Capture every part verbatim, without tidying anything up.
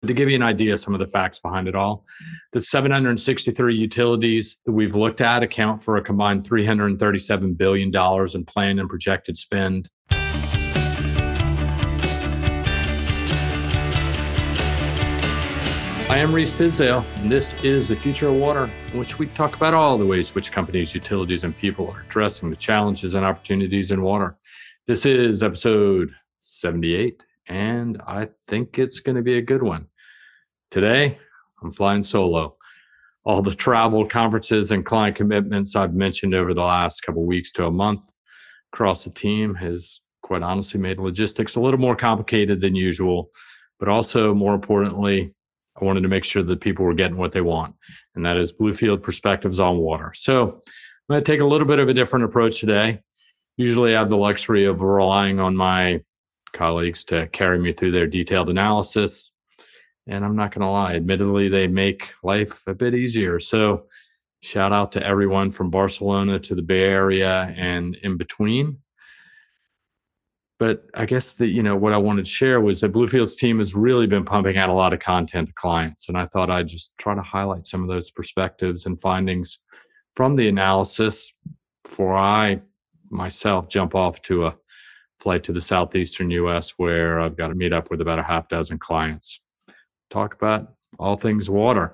To give you an idea of some of the facts behind it all, the seven hundred sixty-three utilities that we've looked at account for a combined three hundred thirty-seven billion dollars in planned and projected spend. I am Reese Tisdale, and this is The Future of Water, in which we talk about all the ways which companies, utilities, and people are addressing the challenges and opportunities in water. This is episode seventy-eight, and I think it's going to be a good one. Today, I'm flying solo. All the travel, conferences, and client commitments I've mentioned over the last couple of weeks to a month across the team has quite honestly made logistics a little more complicated than usual. But also, more importantly, I wanted to make sure that people were getting what they want, and that is Bluefield perspectives on water. So I'm going to take a little bit of a different approach today. Usually I have the luxury of relying on my colleagues to carry me through their detailed analysis. And I'm not going to lie, admittedly, they make life a bit easier. So shout out to everyone from Barcelona to the Bay Area and in between. But I guess that, you know, what I wanted to share was that Bluefield's team has really been pumping out a lot of content to clients. And I thought I'd just try to highlight some of those perspectives and findings from the analysis before I myself jump off to a flight to the southeastern U S where I've got to meet up with about a half dozen clients. Talk about all things water.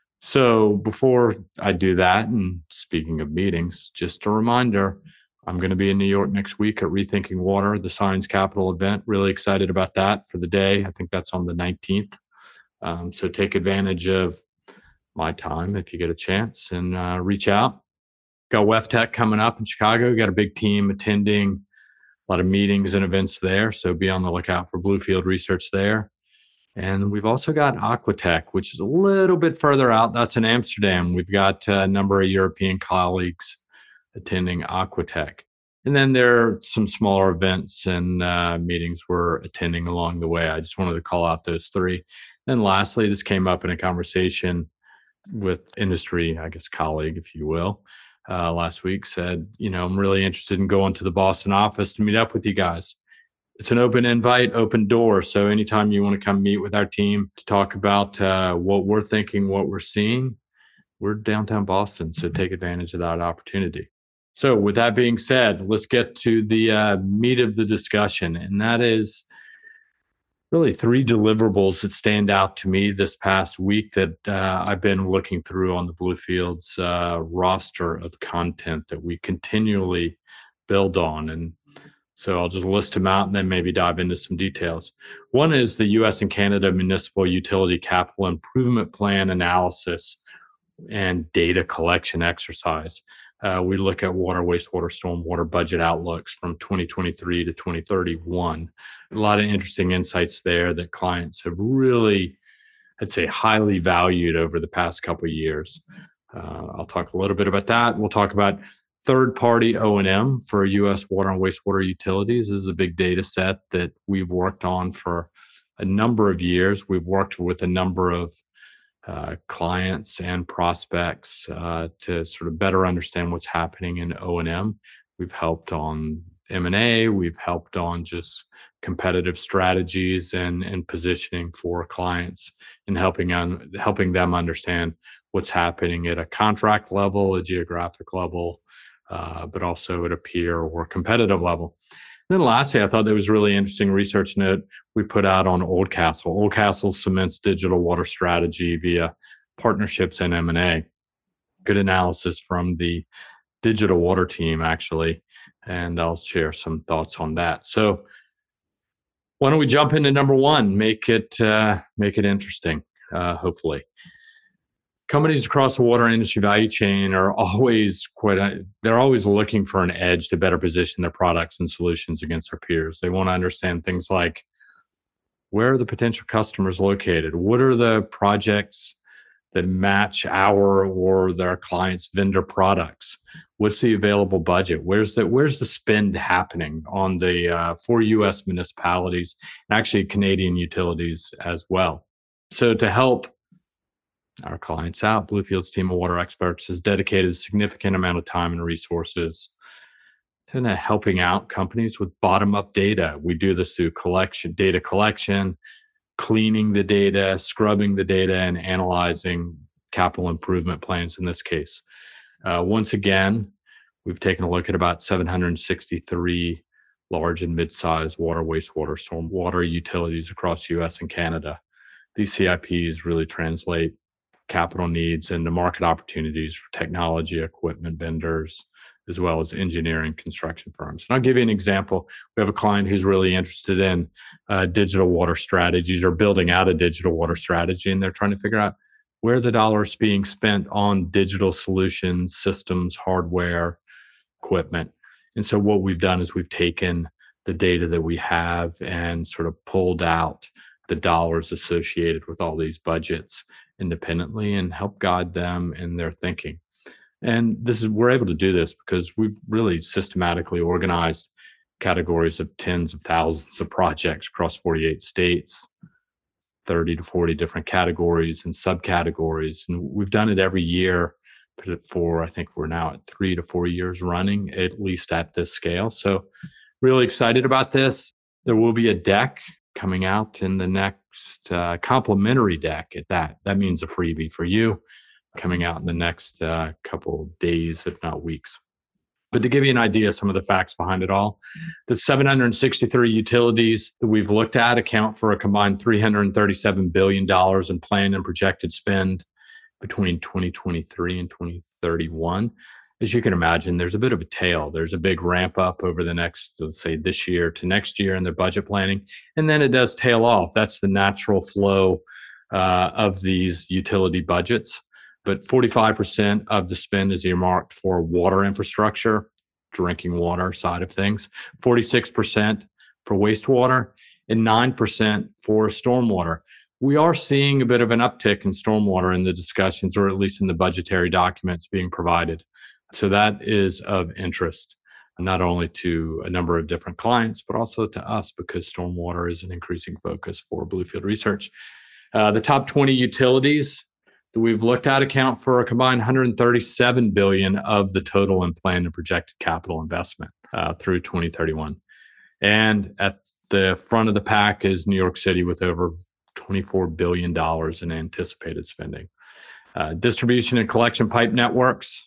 So before I do that, and speaking of meetings, just a reminder, I'm going to be in New York next week at Rethinking Water, the Science Capital event. Really excited about that for the day. I think that's on the nineteenth. Um, so take advantage of my time if you get a chance and uh, reach out. Got WEFTEC coming up in Chicago. Got a big team attending, a lot of meetings and events there. So be on the lookout for Bluefield research there. And we've also got Aquatech, which is a little bit further out. That's in Amsterdam. We've got a number of European colleagues attending Aquatech. And then there are some smaller events and uh, meetings we're attending along the way. I just wanted to call out those three. Then lastly, this came up in a conversation with industry, I guess, colleague, if you will, uh, last week, said, you know, I'm really interested in going to the Boston office to meet up with you guys. It's an open invite, open door. So anytime you want to come meet with our team to talk about uh, what we're thinking, what we're seeing, we're downtown Boston. So take advantage of that opportunity. So with that being said, let's get to the uh, meat of the discussion. And that is really three deliverables that stand out to me this past week that uh, I've been looking through on the Bluefield's uh, roster of content that we continually build on. And so I'll just list them out and then maybe dive into some details. One is the U S and Canada Municipal Utility Capital Improvement Plan analysis and data collection exercise. Uh, we look at water, wastewater, stormwater budget outlooks from twenty twenty-three to twenty thirty-one. A lot of interesting insights there that clients have really, I'd say, highly valued over the past couple of years. Uh, I'll talk a little bit about that. We'll talk about third-party O and M for U S water and wastewater utilities. This is a big data set that we've worked on for a number of years. We've worked with a number of uh, clients and prospects uh, to sort of better understand what's happening in O and M. We've helped on M and A. We've helped on just competitive strategies and, and positioning for clients and helping on helping them understand what's happening at a contract level, a geographic level, Uh, but also at a peer or competitive level. And then lastly, I thought there was really interesting research note we put out on Oldcastle. Oldcastle cements digital water strategy via partnerships and M and A. Good analysis from the digital water team, actually, and I'll share some thoughts on that. So why don't we jump into number one, make it, uh, make it interesting, uh, hopefully. Companies across the water industry value chain are always quite, a, they're always looking for an edge to better position their products and solutions against their peers. They want to understand things like, where are the potential customers located? What are the projects that match our or their clients' vendor products? What's the available budget? Where's the, where's the spend happening on the, uh, for U S municipalities, and actually Canadian utilities as well? So to help our clients out, Bluefield's team of water experts has dedicated a significant amount of time and resources to helping out companies with bottom-up data. We do this through collection, data collection, cleaning the data, scrubbing the data, and analyzing capital improvement plans in this case. Uh, once again, we've taken a look at about seven hundred sixty-three large and mid-sized water, wastewater, stormwater utilities across the U S and Canada. These C I Ps really translate capital needs into market opportunities for technology, equipment vendors, as well as engineering construction firms. And I'll give you an example. We have a client who's really interested in uh, digital water strategies or building out a digital water strategy, and they're trying to figure out where the dollars being spent on digital solutions, systems, hardware, equipment. And so what we've done is we've taken the data that we have and sort of pulled out the dollars associated with all these budgets independently and help guide them in their thinking. And this is, we're able to do this because we've really systematically organized categories of tens of thousands of projects across forty-eight states, thirty to forty different categories and subcategories. And we've done it every year for, I think we're now at three to four years running, at least at this scale. So really excited about this. There will be a deck coming out in the next uh, complimentary deck at that. That means a freebie for you coming out in the next uh, couple days, if not weeks. But to give you an idea of some of the facts behind it all, the seven hundred sixty-three utilities that we've looked at account for a combined three hundred thirty-seven billion dollars in planned and projected spend between twenty twenty-three and twenty thirty-one. As you can imagine, there's a bit of a tail. There's a big ramp up over the next, let's say, this year to next year in their budget planning. And then it does tail off. That's the natural flow uh, of these utility budgets. But forty-five percent of the spend is earmarked for water infrastructure, drinking water side of things, forty-six percent for wastewater, and nine percent for stormwater. We are seeing a bit of an uptick in stormwater in the discussions, or at least in the budgetary documents being provided. So that is of interest, not only to a number of different clients, but also to us, because stormwater is an increasing focus for Bluefield Research. Uh, the top twenty utilities that we've looked at account for a combined one hundred thirty-seven billion dollars of the total and planned and projected capital investment uh, through twenty thirty-one. And at the front of the pack is New York City with over twenty-four billion dollars in anticipated spending. Uh, distribution and collection pipe networks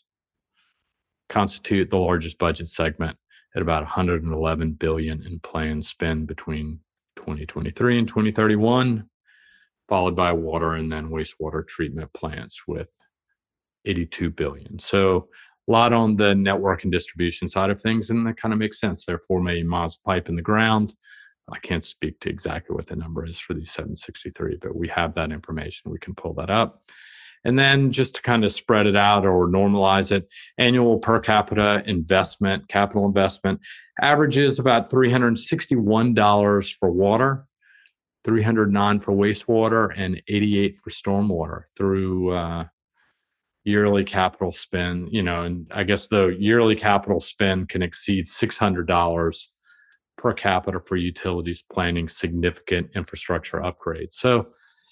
constitute the largest budget segment at about one hundred eleven billion dollars in planned spend between twenty twenty-three and twenty thirty-one, followed by water and then wastewater treatment plants with eighty-two billion dollars. So a lot on the network and distribution side of things, and that kind of makes sense. There are four million miles of pipe in the ground. I can't speak to exactly what the number is for these seven sixty-three, but we have that information. We can pull that up. And then just to kind of spread it out or normalize it, annual per capita investment, capital investment, averages about three hundred sixty-one dollars for water, three hundred nine dollars for wastewater, and eighty-eight dollars for stormwater through uh, yearly capital spend. You know, and I guess the yearly capital spend can exceed six hundred dollars per capita for utilities planning significant infrastructure upgrades. So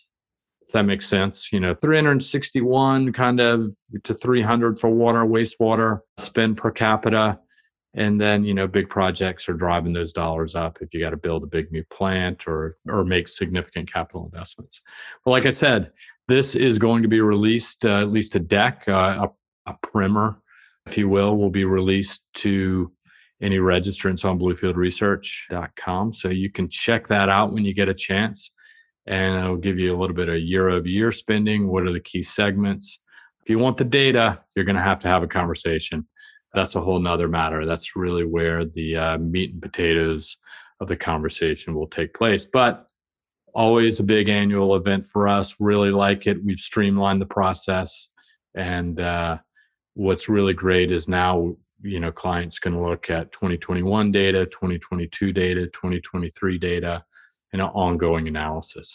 if that makes sense, you know, three hundred sixty-one kind of to three hundred for water, wastewater spend per capita. And then, you know, big projects are driving those dollars up if you got to build a big new plant or or make significant capital investments. But like I said, this is going to be released, uh, at least a deck, uh, a, a primer, if you will, will be released to any registrants on bluefield research dot com. So you can check that out when you get a chance. And it'll give you a little bit of year-over-year spending. What are the key segments? If you want the data, you're going to have to have a conversation. That's a whole nother matter. That's really where the uh, meat and potatoes of the conversation will take place. But always a big annual event for us. Really like it. We've streamlined the process. And uh, what's really great is now, you know, clients can look at twenty twenty-one data, twenty twenty-two data, twenty twenty-three data, and an ongoing analysis.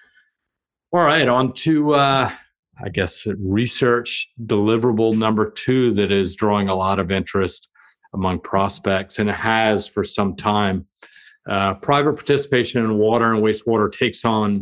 All right, on to, uh, I guess, research deliverable number two that is drawing a lot of interest among prospects, and it has for some time. Uh, private participation in water and wastewater takes on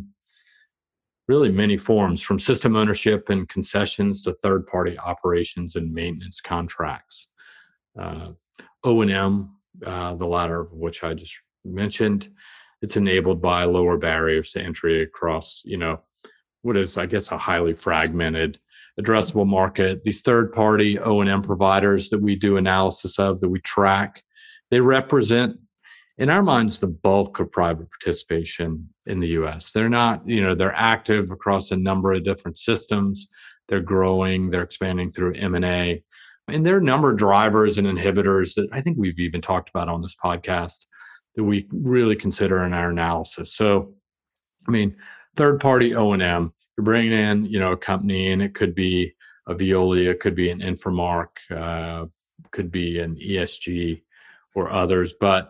really many forms, from system ownership and concessions to third-party operations and maintenance contracts. Uh, O and M, uh, the latter of which I just mentioned, it's enabled by lower barriers to entry across, you know, what is, I guess, a highly fragmented addressable market. These third-party O and M providers that we do analysis of, that we track, they represent, in our minds, the bulk of private participation in the U S. They're not, you know, they're active across a number of different systems. They're growing, they're expanding through M and A. And there are a number of drivers and inhibitors that I think we've even talked about on this podcast that we really consider in our analysis. So, I mean, third-party O and M, you're bringing in, you know, a company, and it could be a Veolia, it could be an Inframark, uh, could be an E S G or others. But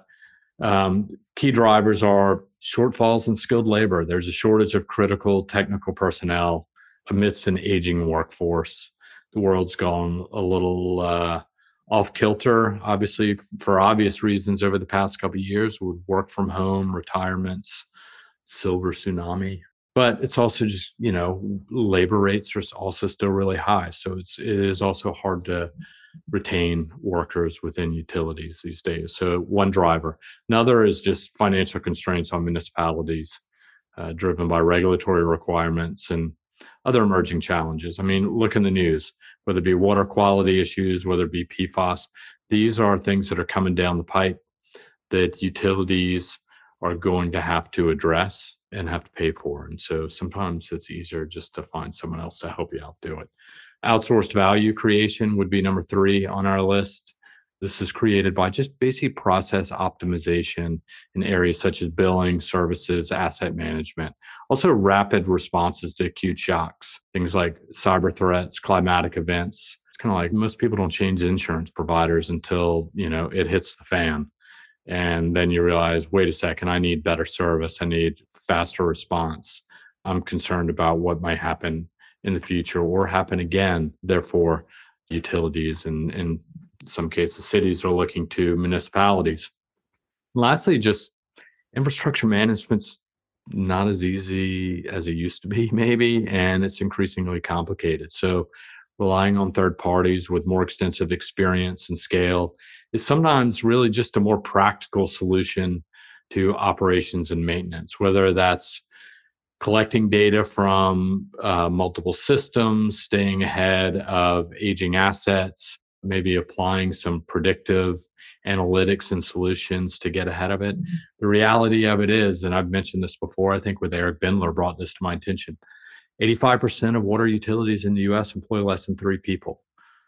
um, key drivers are shortfalls in skilled labor. There's a shortage of critical technical personnel amidst an aging workforce. The world's gone a little uh, off kilter, obviously, for obvious reasons over the past couple of years with work from home, retirements, silver tsunami. But it's also just, you know, labor rates are also still really high. So it's, it is also hard to retain workers within utilities these days. So one driver. Another is just financial constraints on municipalities, uh, driven by regulatory requirements and other emerging challenges. I mean, look in the news, whether it be water quality issues, whether it be P FAS, these are things that are coming down the pipe that utilities are going to have to address and have to pay for. And so sometimes it's easier just to find someone else to help you out do it. Outsourced value creation would be number three on our list. This is created by just basic process optimization in areas such as billing, services, asset management. Also, rapid responses to acute shocks, things like cyber threats, climatic events. It's kind of like most people don't change insurance providers until, you know, it hits the fan. And then you realize, wait a second, I need better service. I need faster response. I'm concerned about what might happen in the future or happen again. Therefore, utilities and in some cases, cities are looking to municipalities. Lastly, just infrastructure management's not as easy as it used to be, maybe, and it's increasingly complicated. So relying on third parties with more extensive experience and scale is sometimes really just a more practical solution to operations and maintenance, whether that's collecting data from uh, multiple systems, staying ahead of aging assets, maybe applying some predictive analytics and solutions to get ahead of it. The reality of it is, and I've mentioned this before, I think with Eric Bendler brought this to my attention, eighty-five percent of water utilities in the U S employ less than three people.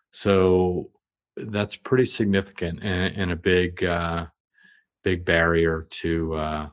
So that's pretty significant and, and a big, uh, big barrier to uh,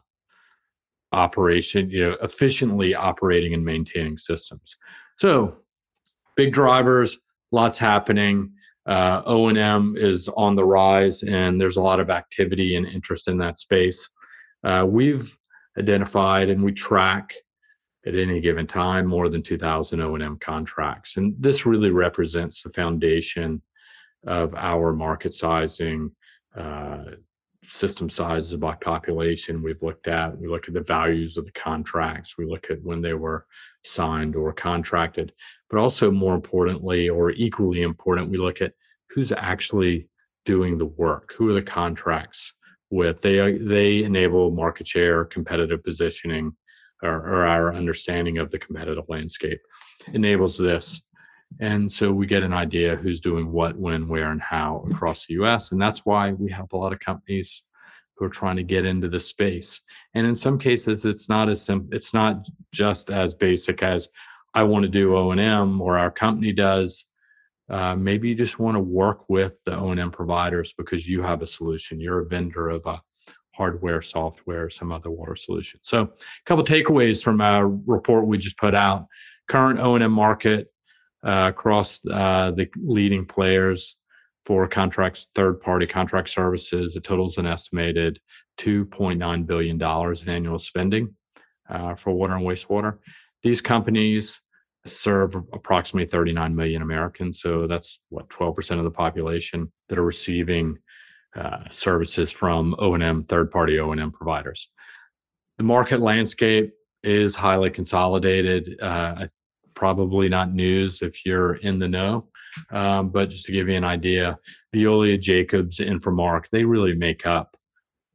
operation, you know, efficiently operating and maintaining systems. So big drivers, lots happening. Uh, O and M is on the rise, and there's a lot of activity and interest in that space. Uh, we've identified and we track at any given time more than two thousand O and M contracts. And this really represents the foundation of our market sizing, uh, system sizes by population we've looked at. We look at the values of the contracts. We look at when they were signed or contracted. But also more importantly, or equally important, we look at who's actually doing the work. Who are the contracts with? They, they enable market share, competitive positioning, or, or our understanding of the competitive landscape enables this. And so we get an idea who's doing what, when, where, and how across the U S. And that's why we have a lot of companies who are trying to get into the space. And in some cases, it's not as simple. It's not just as basic as I want to do O and M or our company does. Uh, maybe you just want to work with the O and M providers because you have a solution. You're a vendor of a hardware, software, some other water solution. So a couple of takeaways from our report we just put out. Current O and M market uh, across uh, the leading players for contracts, third-party contract services, it totals an estimated two point nine billion dollars in annual spending uh, for water and wastewater. These companies serve approximately thirty-nine million Americans. So that's what, twelve percent of the population that are receiving uh, services from O and M, third-party O and M providers. The market landscape is highly consolidated. Uh, probably not news if you're in the know, um, but just to give you an idea, Veolia, Jacobs, Inframark, they really make up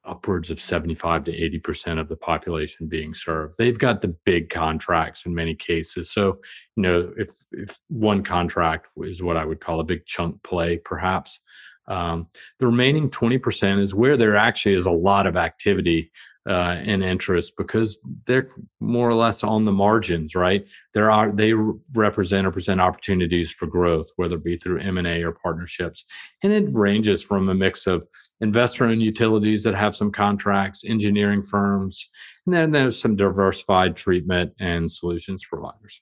upwards of seventy-five to eighty percent of the population being served. They've got the big contracts in many cases. So, you know, if, if one contract is what I would call a big chunk play, perhaps, um, the remaining twenty percent is where there actually is a lot of activity uh, and interest because they're more or less on the margins, right? There are, they represent or present opportunities for growth, whether it be through M and A or partnerships. And it ranges from a mix of investor-owned utilities that have some contracts, engineering firms, and then there's some diversified treatment and solutions providers.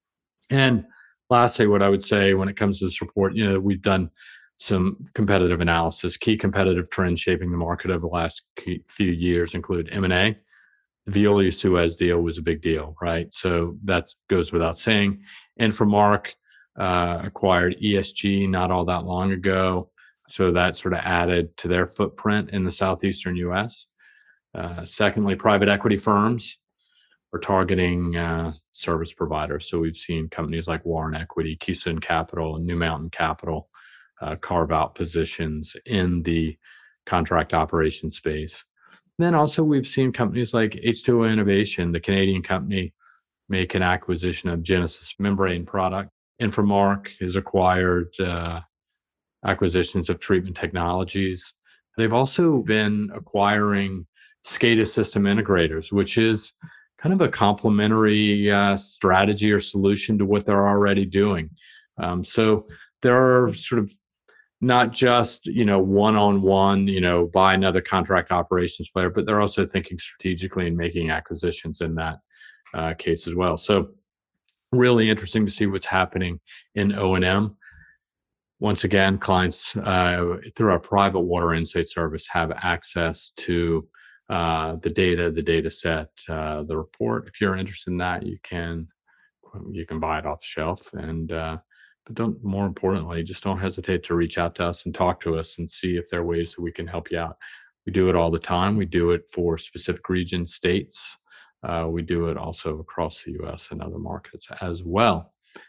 And lastly, what I would say when it comes to this report, you know, we've done some competitive analysis. Key competitive trends shaping the market over the last few years include M and A. The Veolia Suez deal was a big deal, right? So that goes without saying. Inframark uh, acquired E S G not all that long ago. So that sort of added to their footprint in the southeastern U S. Uh, secondly, private equity firms are targeting uh, service providers. So we've seen companies like Warren Equity, Keystone Capital, and New Mountain Capital uh, carve out positions in the contract operation space. Then also we've seen companies like H two O Innovation, the Canadian company, make an acquisition of Genesis membrane product. Inframark has acquired uh, acquisitions of treatment technologies. They've also been acquiring SCADA system integrators, which is kind of a complementary uh, strategy or solution to what they're already doing. Um, so there are sort of not just, you know, one-on-one, you know, buy another contract operations player, but they're also thinking strategically and making acquisitions in that uh, case as well. So really interesting to see what's happening in O and M. Once again, clients uh, through our private water insight service have access to uh, the data, the data set, uh, the report. If you're interested in that, you can you can buy it off the shelf. And uh, but don't more importantly, just don't hesitate to reach out to us and talk to us and see if there are ways that we can help you out. We do it all the time. We do it for specific regions, states. Uh, we do it also across the U S and other markets as well.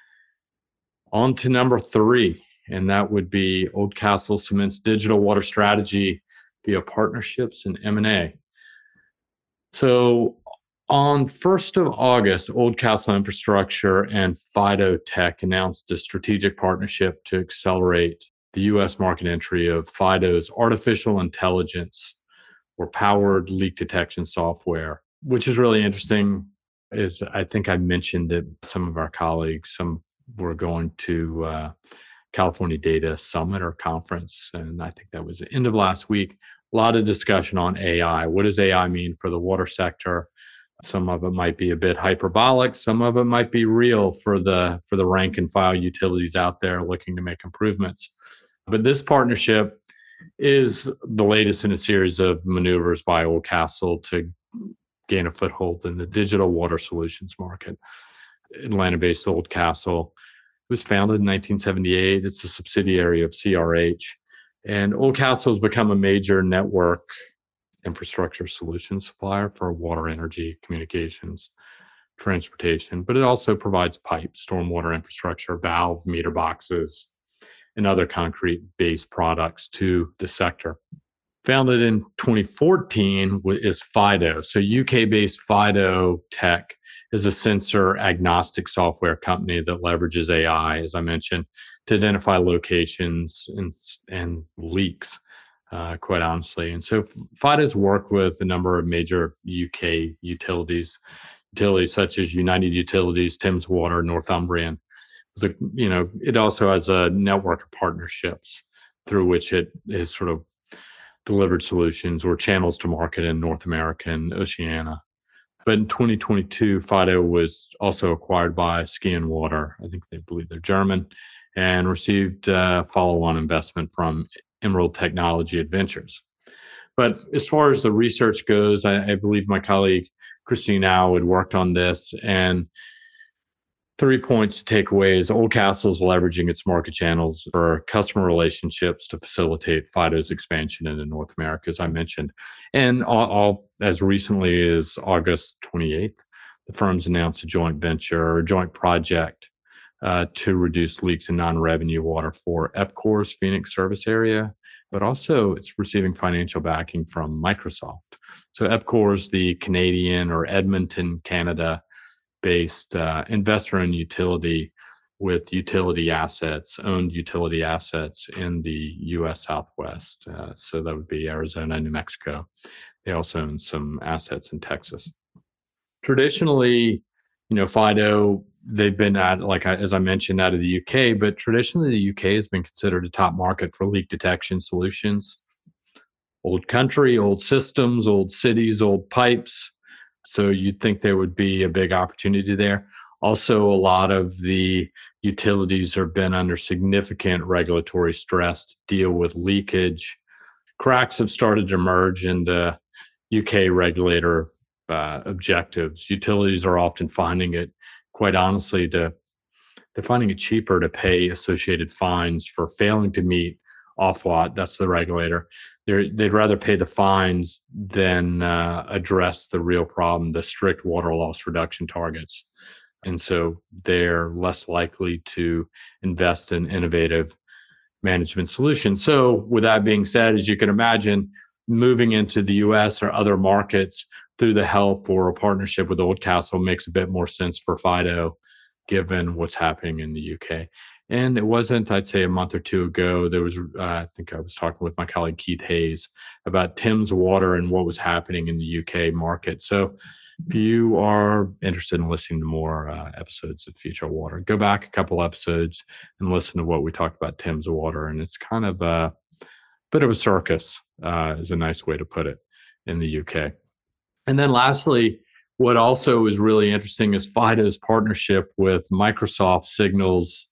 On to number three. And that would be Oldcastle Cement's digital water strategy via partnerships and M and A. So on first of August, Oldcastle Infrastructure and Fido Tech announced a strategic partnership to accelerate the U S market entry of Fido's artificial intelligence or powered leak detection software, which is really interesting. Is I think I mentioned that some of our colleagues, some were going to uh, California Data Summit or conference, and I think that was the end of last week. A lot of discussion on A I. What does A I mean for the water sector? Some of it might be a bit hyperbolic. Some of it might be real for the for the rank and file utilities out there looking to make improvements. But this partnership is the latest in a series of maneuvers by Oldcastle to gain a foothold in the digital water solutions market. Atlanta-based Oldcastle was founded in nineteen seventy-eight. It's a subsidiary of C R H. And Oldcastle has become a major network infrastructure solution supplier for water, energy, communications, transportation, but it also provides pipe, stormwater infrastructure, valve, meter boxes, and other concrete-based products to the sector. Founded in twenty fourteen is Fido. So U K-based Fido Tech is a sensor agnostic software company that leverages A I, as I mentioned, to identify locations and, and leaks, uh, quite honestly. And so Fido's worked with a number of major U K utilities, utilities such as United Utilities, Thames Water, Northumbrian. So, you know, it also has a network of partnerships through which it has sort of delivered solutions or channels to market in North America and Oceania. But in twenty twenty-two, Fido was also acquired by Ski and Water. I think they believe they're German, and received uh, follow-on investment from Emerald Technology Adventures. But as far as the research goes, I, I believe my colleague Christine Au had worked on this, and three points to take away is Oldcastle is leveraging its market channels for customer relationships to facilitate Fido's expansion into North America, as I mentioned. And all, all as recently as August twenty-eighth, the firms announced a joint venture or a joint project uh, to reduce leaks in non-revenue water for EPCOR's Phoenix service area, but also it's receiving financial backing from Microsoft. So EPCOR is the Canadian or Edmonton, Canada based uh, investor in utility with utility assets, owned utility assets in the U S Southwest. Uh, so that would be Arizona, New Mexico. They also own some assets in Texas. Traditionally, you know, Fido, they've been at, like I, as I mentioned, out of the U K, but traditionally the U K has been considered a top market for leak detection solutions. Old country, old systems, old cities, old pipes. So you'd think there would be a big opportunity there. Also, a lot of the utilities have been under significant regulatory stress to deal with leakage. Cracks have started to emerge in the U K regulator uh, objectives. Utilities are often finding it, quite honestly, to they're finding it cheaper to pay associated fines for failing to meet Ofwat, that's the regulator. They're, they'd rather pay the fines than uh, address the real problem, the strict water loss reduction targets. And so they're less likely to invest in innovative management solutions. So with that being said, as you can imagine, moving into the U S or other markets through the help or a partnership with Oldcastle makes a bit more sense for Fido, given what's happening in the U K. And it wasn't, I'd say, a month or two ago, there was, uh, I think I was talking with my colleague Keith Hayes about Thames Water and what was happening in the U K market. So if you are interested in listening to more uh, episodes of Future Water, go back a couple episodes and listen to what we talked about Thames Water. And it's kind of a bit of a circus, uh, is a nice way to put it, in the U K. And then lastly, what also is really interesting is Fido's partnership with Microsoft signals,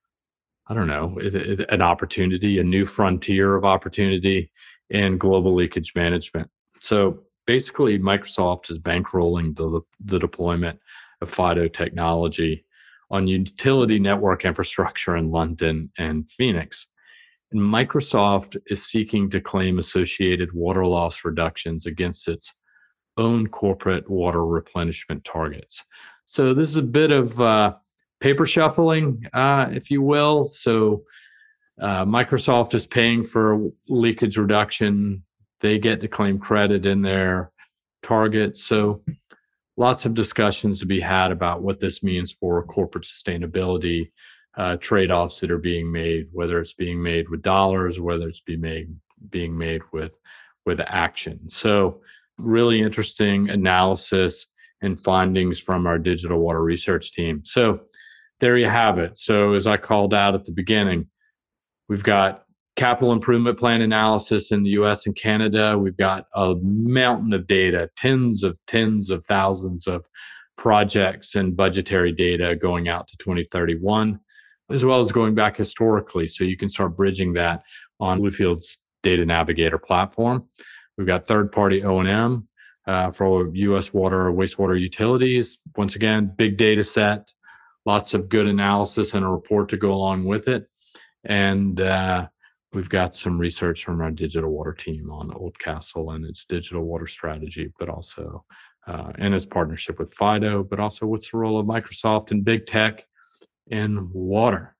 I don't know, it, it, an opportunity, a new frontier of opportunity in global leakage management. So basically, Microsoft is bankrolling the, the deployment of Fido technology on utility network infrastructure in London and Phoenix. And Microsoft is seeking to claim associated water loss reductions against its own corporate water replenishment targets. So this is a bit of uh, paper shuffling, uh, if you will. So uh, Microsoft is paying for leakage reduction. They get to claim credit in their targets. So lots of discussions to be had about what this means for corporate sustainability, uh, trade-offs that are being made, whether it's being made with dollars, whether it's being made being made with with action. So really interesting analysis and findings from our digital water research team. So there you have it. So as I called out at the beginning, we've got capital improvement plan analysis in the U S and Canada. We've got a mountain of data, tens of tens of thousands of projects and budgetary data going out to twenty thirty-one, as well as going back historically. So you can start bridging that on Bluefield's Data Navigator platform. We've got third-party O and M uh, for U S water or wastewater utilities. Once again, big data set, lots of good analysis and a report to go along with it. And uh, we've got some research from our digital water team on Oldcastle and its digital water strategy, but also uh, in its partnership with Fido, but also what's the role of Microsoft and big tech in water.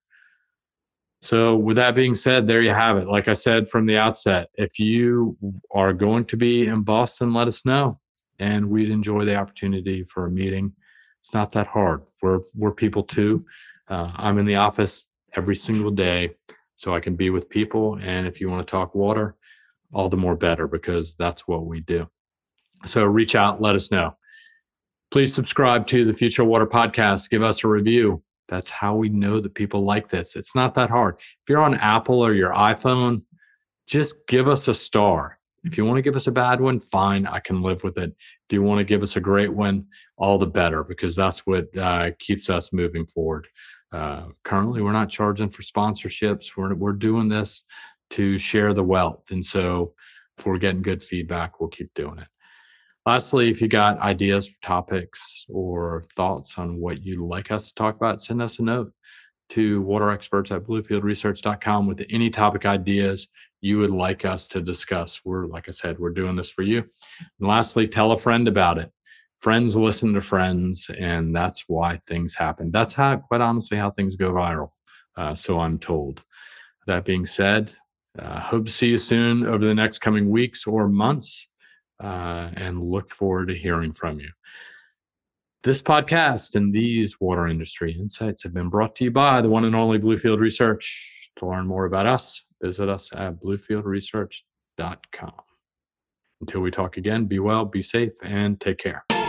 So with that being said, there you have it. Like I said from the outset, if you are going to be in Boston, let us know. And we'd enjoy the opportunity for a meeting. It's not that hard. We're, we're people too. Uh, I'm in the office every single day, so I can be with people. And if you want to talk water, all the more better, because that's what we do. So reach out, let us know. Please subscribe to the Future Water Podcast. Give us a review. That's how we know that people like this. It's not that hard. If you're on Apple or your iPhone, just give us a star. If you want to give us a bad one, fine, I can live with it. If you want to give us a great one, all the better, because that's what uh, keeps us moving forward. Uh, currently, we're not charging for sponsorships. We're, we're doing this to share the wealth. And so if we're getting good feedback, we'll keep doing it. Lastly, if you got ideas for topics or thoughts on what you'd like us to talk about, send us a note to waterexperts at bluefield research dot com with any topic ideas you would like us to discuss. We're, like I said, we're doing this for you. And lastly, tell a friend about it. Friends listen to friends, and that's why things happen. That's how, quite honestly, how things go viral. Uh, so I'm told. That being said, Uh, hope to see you soon over the next coming weeks or months, uh, and look forward to hearing from you. This podcast and these water industry insights have been brought to you by the one and only Bluefield Research. To learn more about us, visit us at bluefield research dot com. Until we talk again, be well, be safe, and take care.